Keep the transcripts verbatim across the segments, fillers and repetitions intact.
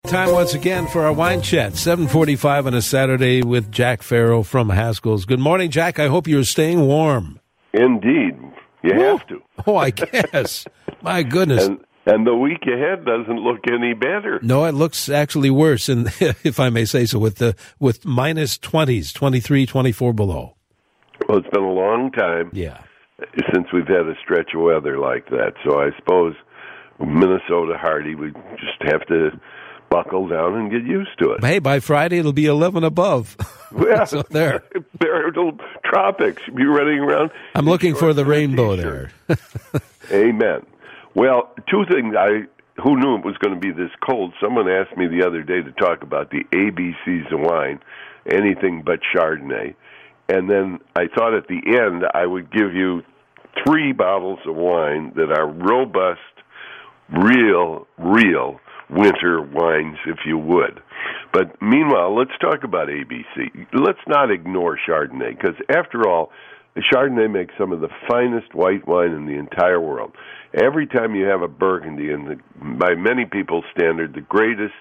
Time once again for our wine chat, seven forty-five on a Saturday with Jack Farrell from Haskell's. Good morning, Jack. I hope you're staying warm. Indeed. You Woo. have to. Oh, I guess. My goodness. And, and the week ahead doesn't look any better. No, it looks actually worse, and if I may say so, with the with minus twenties, twenty-three, twenty-four below. Well, it's been a long time yeah. since we've had a stretch of weather like that. So I suppose Minnesota Hardy, we just have to buckle down and get used to it. Hey, by Friday it'll be eleven above. Well, so there. There are little tropics. Be running around. I'm looking for the rainbow there. Amen. Well, two things. I who knew it was going to be this cold? Someone asked me the other day to talk about the A B Cs of wine, anything but Chardonnay. And then I thought at the end I would give you three bottles of wine that are robust, real, real winter wines, if you would. But meanwhile, let's talk about A B C. Let's not ignore Chardonnay, because after all, Chardonnay makes some of the finest white wine in the entire world. Every time you have a Burgundy, and the, by many people's standard, the greatest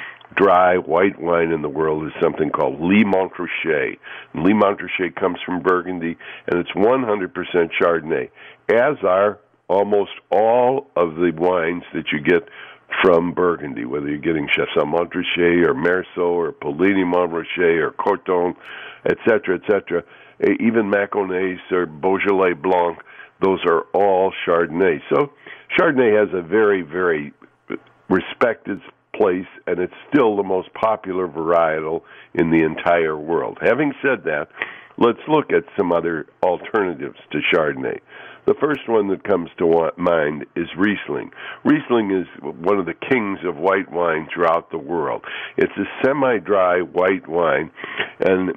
dry white wine in the world is something called Lee Montrachet. And Lee Montrachet comes from Burgundy, and it's one hundred percent Chardonnay, as are almost all of the wines that you get from Burgundy, whether you're getting Chassagne Montrachet or Meursault or Puligny Montrachet or Corton, et cetera, et cetera. Even Mâconnais or Beaujolais Blanc, those are all Chardonnay. So Chardonnay has a very, very respected place, and it's still the most popular varietal in the entire world. Having said that, let's look at some other alternatives to Chardonnay. The first one that comes to mind is Riesling. Riesling is one of the kings of white wine throughout the world. It's a semi-dry white wine, and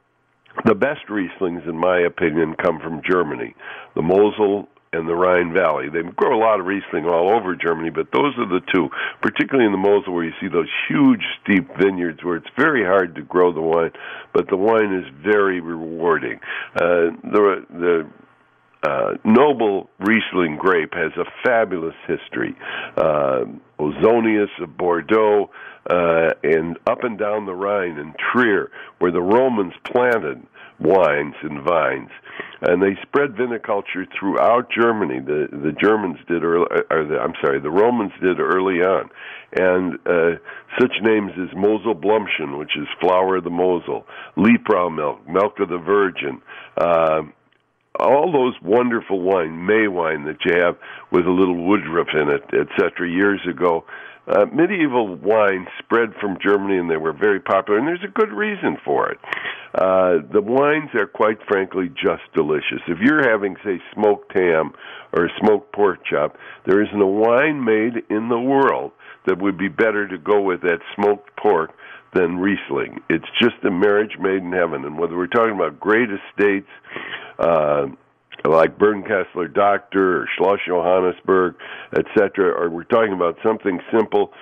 the best Rieslings, in my opinion, come from Germany, the Mosel and the Rhine Valley. They grow a lot of Riesling all over Germany, but those are the two, particularly in the Mosel, where you see those huge, steep vineyards where it's very hard to grow the wine, but the wine is very rewarding. Uh, the the Uh, Noble Riesling grape has a fabulous history. Uh, Ozonius of Bordeaux, uh, and up and down the Rhine and Trier, where the Romans planted wines and vines. And they spread viniculture throughout Germany. The the Germans did, early, or the, I'm sorry, the Romans did early on. And uh, such names as Mosel Blumchen, which is flower of the Mosel, Liebfrau milk, milk of the Virgin, uh, all those wonderful wine, May wine that you have with a little woodruff in it, et cetera, years ago. Uh, medieval wine spread from Germany, and they were very popular, and there's a good reason for it. Uh, the wines are, quite frankly, just delicious. If you're having, say, smoked ham or smoked pork chop, there isn't a wine made in the world that would be better to go with that smoked pork than Riesling. It's just a marriage made in heaven. And whether we're talking about great estates, uh, like Bernkasseler Doctor or Schloss Johannesburg, et cetera, or we're talking about something simple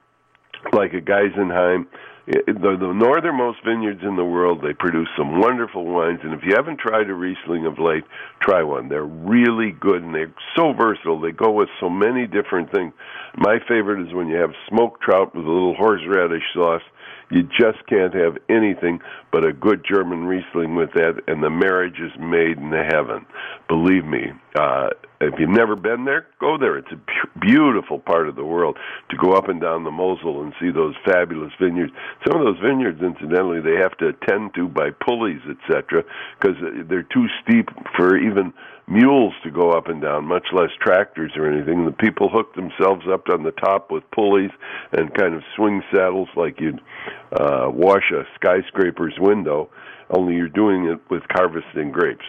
like a Geisenheim, the, the northernmost vineyards in the world, they produce some wonderful wines, and if you haven't tried a Riesling of late, try one. They're really good, and they're so versatile. They go with so many different things. My favorite is when you have smoked trout with a little horseradish sauce. You just can't have anything but a good German Riesling with that, and the marriage is made in heaven. Believe me, uh, if you've never been there, go there. It's a bu- beautiful part of the world to go up and down the Mosel and see those fabulous vineyards. Some of those vineyards, incidentally, they have to attend to by pulleys, et cetera, because they're too steep for even mules to go up and down, much less tractors or anything. The people hook themselves up on the top with pulleys and kind of swing saddles like you'd uh, wash a skyscraper's window, only you're doing it with harvesting grapes.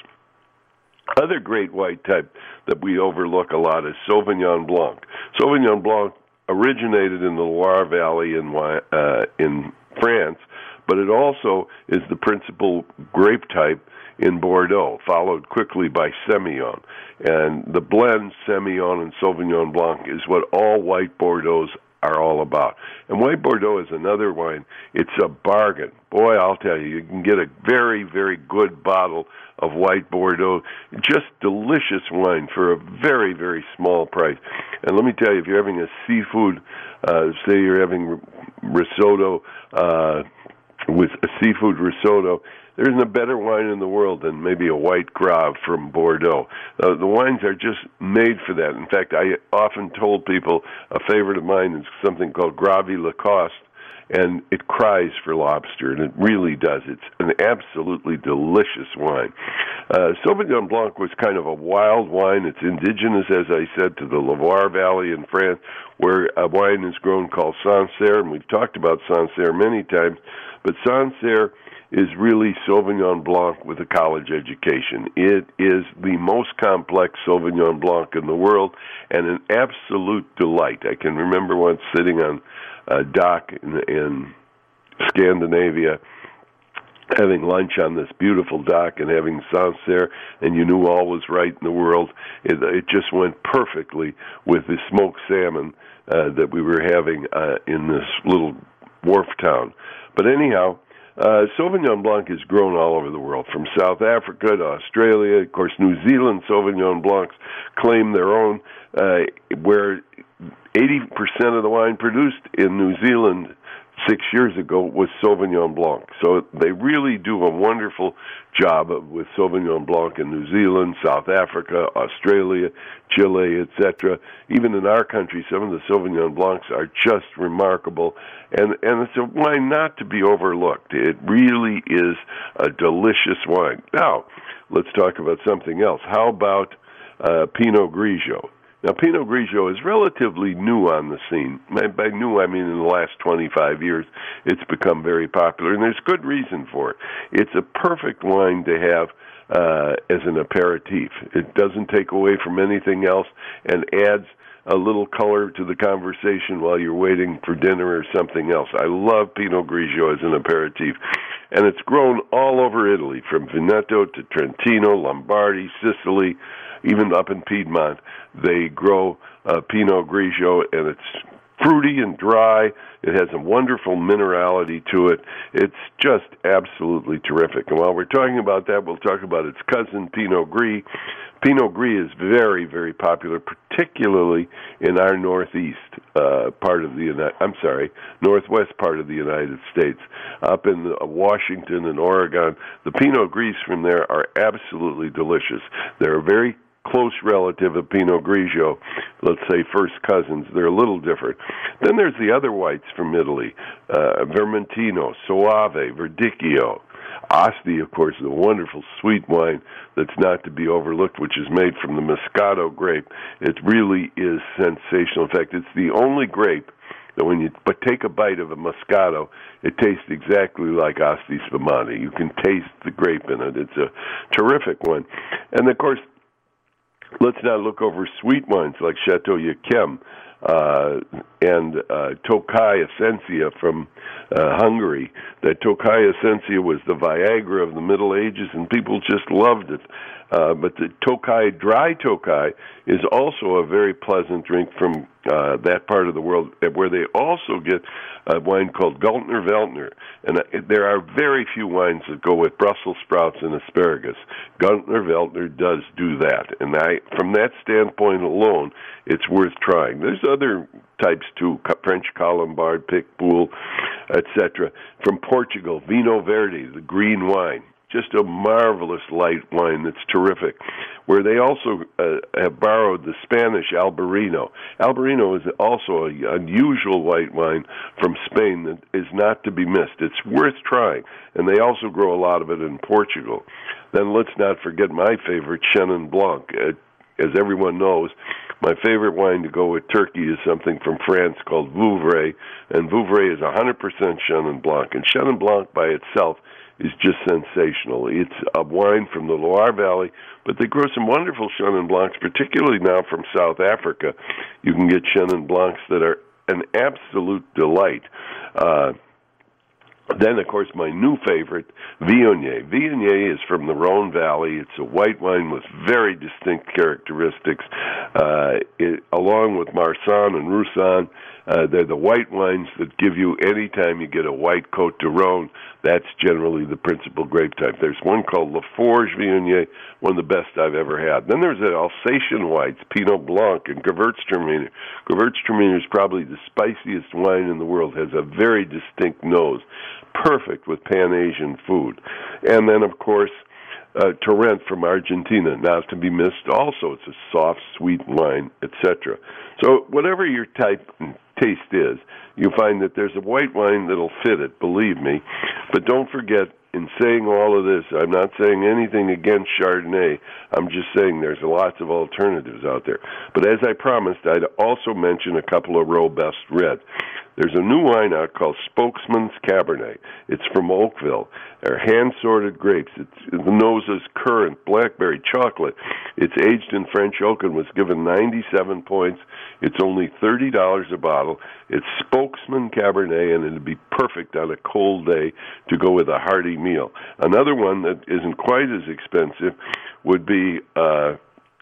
Other great white type that we overlook a lot is Sauvignon Blanc. Sauvignon Blanc originated in the Loire Valley in uh, in France, but it also is the principal grape type in Bordeaux, followed quickly by Semillon. And the blend Semillon and Sauvignon Blanc is what all white Bordeaux's are all about. And White Bordeaux is another wine. It's a bargain. Boy, I'll tell you, you can get a very, very good bottle of White Bordeaux. Just delicious wine for a very, very small price. And let me tell you, if you're having a seafood, uh, say you're having risotto, uh, with a seafood risotto, there isn't a better wine in the world than maybe a White Grave from Bordeaux. Uh, the wines are just made for that. In fact, I often told people a favorite of mine is something called Grave Lacoste, and it cries for lobster, and it really does. It's an absolutely delicious wine. Uh, Sauvignon Blanc was kind of a wild wine. It's indigenous, as I said, to the Loire Valley in France, where a wine is grown called Sancerre, and we've talked about Sancerre many times, but Sancerre is really Sauvignon Blanc with a college education. It is the most complex Sauvignon Blanc in the world and an absolute delight. I can remember once sitting on a dock in, in Scandinavia, having lunch on this beautiful dock and having Sancerre, and you knew all was right in the world. It, it just went perfectly with the smoked salmon uh, that we were having uh, in this little wharf town. But anyhow, Uh, Sauvignon Blanc is grown all over the world, from South Africa to Australia. Of course, New Zealand Sauvignon Blancs claim their own, uh, where eighty percent of the wine produced in New Zealand six years ago was Sauvignon Blanc. So they really do a wonderful job of, with Sauvignon Blanc in New Zealand, South Africa, Australia, Chile, et cetera. Even in our country, some of the Sauvignon Blancs are just remarkable, and, and it's a wine not to be overlooked. It really is a delicious wine. Now, let's talk about something else. How about uh, Pinot Grigio? Now, Pinot Grigio is relatively new on the scene. By new, I mean in the last twenty-five years, it's become very popular, and there's good reason for it. It's a perfect wine to have uh, as an aperitif. It doesn't take away from anything else and adds a little color to the conversation while you're waiting for dinner or something else. I love Pinot Grigio as an aperitif. And it's grown all over Italy, from Veneto to Trentino, Lombardy, Sicily, even up in Piedmont. They grow uh, Pinot Grigio, and it's fruity and dry. It has a wonderful minerality to it. It's just absolutely terrific. And while we're talking about that, we'll talk about its cousin, Pinot Gris. Pinot Gris is very, very popular, particularly in our northeast uh, part of the United, I'm sorry, northwest part of the United States. Up in uh, Washington and Oregon, the Pinot Gris from there are absolutely delicious. They're a very close relative of Pinot Grigio, let's say first cousins. They're a little different. Then there's the other whites from Italy, uh, Vermentino, Soave, Verdicchio. Asti, of course, is a wonderful sweet wine that's not to be overlooked, which is made from the Moscato grape. It really is sensational. In fact, it's the only grape that when you but take a bite of a Moscato, it tastes exactly like Asti Spumante. You can taste the grape in it. It's a terrific one. And, of course, let's not look over sweet wines like Chateau Yquem uh, and uh, Tokaj Essentia from uh, Hungary. That Tokaj Essentia was the Viagra of the Middle Ages, and people just loved it. Uh, but the Tokaj, dry Tokaj, is also a very pleasant drink from uh, that part of the world, where they also get a wine called Gultner Veltliner. And uh, there are very few wines that go with Brussels sprouts and asparagus. Gultner Veltliner does do that. And I, from that standpoint alone, it's worth trying. There's other types too, French Colombard, Picpoul, et cetera. From Portugal, Vinho Verde, the green wine. Just a marvelous light wine that's terrific, where they also uh, have borrowed the Spanish Albarino. Albarino is also an unusual white wine from Spain that is not to be missed. It's worth trying, and they also grow a lot of it in Portugal. Then let's not forget my favorite, Chenin Blanc. Uh, as everyone knows, my favorite wine to go with turkey is something from France called Vouvray, and Vouvray is one hundred percent Chenin Blanc. And Chenin Blanc by itself is just sensational. It's a wine from the Loire Valley, but they grow some wonderful Chenin Blancs, particularly now from South Africa. You can get Chenin Blancs that are an absolute delight. Uh, then, of course, my new favorite, Viognier. Viognier is from the Rhone Valley. It's a white wine with very distinct characteristics. Uh, it, along with Marsanne and Roussanne, Uh, they're the white wines that give you, anytime you get a white Côte de Rhône, that's generally the principal grape type. There's one called Laforge Viognier, one of the best I've ever had. Then there's the Alsatian whites, Pinot Blanc and Gewürztraminer. Gewürztraminer is probably the spiciest wine in the world, has a very distinct nose, perfect with Pan-Asian food. And then, of course, Uh, Torrent from Argentina, not to be missed also. It's a soft, sweet wine, et cetera. So whatever your type and taste is, you'll find that there's a white wine that'll fit it, believe me. But don't forget, in saying all of this, I'm not saying anything against Chardonnay. I'm just saying there's lots of alternatives out there. But as I promised, I'd also mention a couple of Robust Red. There's a new wine out called Spokesman's Cabernet. It's from Oakville. They're hand-sorted grapes. It's, the nose is currant, blackberry, chocolate. It's aged in French oak and was given ninety-seven points. It's only thirty dollars a bottle. It's Spokesman Cabernet, and it'd be perfect on a cold day to go with a hearty meal. Another one that isn't quite as expensive would be uh,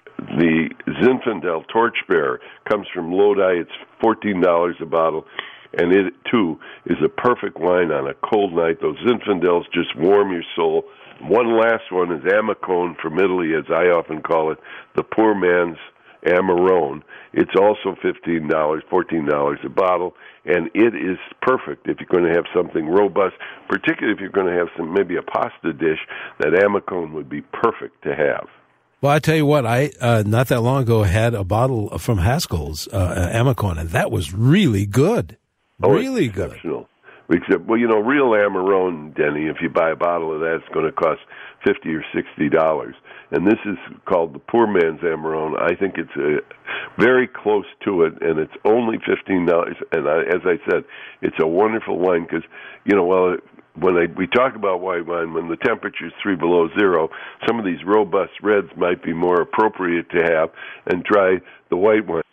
the Zinfandel Torchbearer. Comes from Lodi. It's fourteen dollars a bottle. And it, too, is a perfect wine on a cold night. Those Zinfandels just warm your soul. One last one is Amicone from Italy, as I often call it, the poor man's Amarone. It's also fifteen dollars, fourteen dollars a bottle, and it is perfect if you're going to have something robust, particularly if you're going to have some maybe a pasta dish. That Amicone would be perfect to have. Well, I tell you what, I uh, not that long ago had a bottle from Haskell's, uh, Amicone, and that was really good. Oh, really it's good. Exceptional. Except, well, you know, real Amarone, Denny, if you buy a bottle of that, it's going to cost fifty or sixty dollars. And this is called the poor man's Amarone. I think it's uh, very close to it, and it's only fifteen dollars. And I, as I said, it's a wonderful wine because, you know, well, when I, we talk about white wine, when the temperature is three below zero, some of these robust reds might be more appropriate to have, and try the white wine.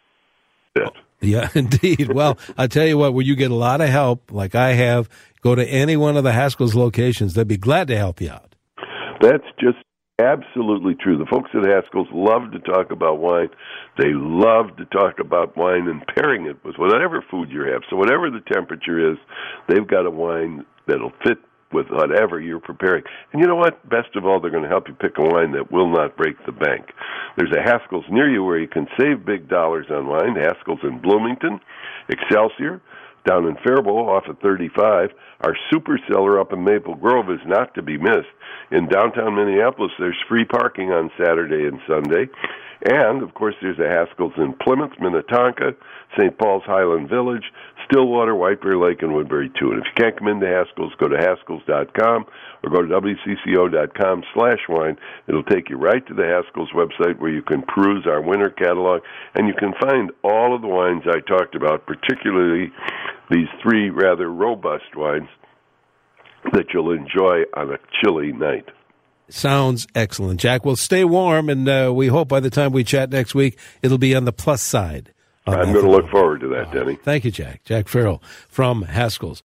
Yeah. Yeah, indeed. Well, I tell you what, where you get a lot of help, like I have, go to any one of the Haskell's locations. They'd be glad to help you out. That's just absolutely true. The folks at Haskell's love to talk about wine. They love to talk about wine and pairing it with whatever food you have. So whatever the temperature is, they've got a wine that'll fit with whatever you're preparing. And you know what? Best of all, they're going to help you pick a wine that will not break the bank. There's a Haskell's near you where you can save big dollars on wine. Haskell's in Bloomington, Excelsior, down in Faribault off of thirty-five. Our super cellar up in Maple Grove is not to be missed. In downtown Minneapolis, there's free parking on Saturday and Sunday. And, of course, there's a Haskell's in Plymouth, Minnetonka, Saint Paul's Highland Village, Stillwater, White Bear Lake, and Woodbury, too. And if you can't come into Haskell's, go to Haskell's dot com or go to W C C O dot com slash wine. It'll take you right to the Haskell's website where you can peruse our winter catalog, and you can find all of the wines I talked about, particularly these three rather robust wines that you'll enjoy on a chilly night. Sounds excellent, Jack. Well, stay warm, and uh, we hope by the time we chat next week, it'll be on the plus side. I'm going to look forward to that, Denny. Thank you, Jack. Jack Farrell from Haskell's.